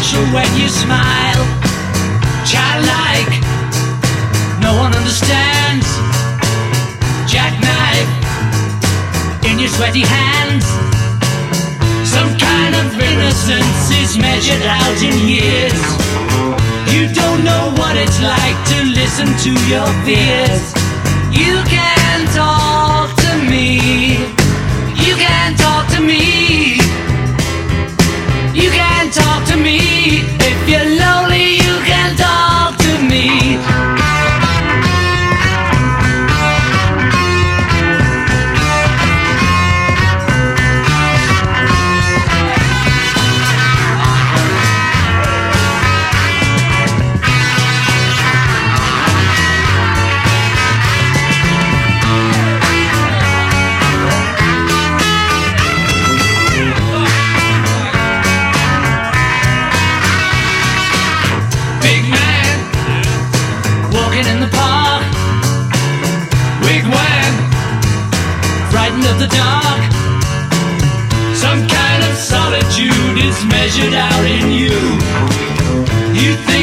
special when you smile. Childlike, no one understands. Jackknife in your sweaty hands. Some kind of innocence is measured out in years. You don't know what it's like to listen to your fears. You can talk to me. You can talk to me. You can talk to me. If you're lonely, you can talk to me. In the park, wigwam, frightened of the dark. Some kind of solitude is measured out in you. You think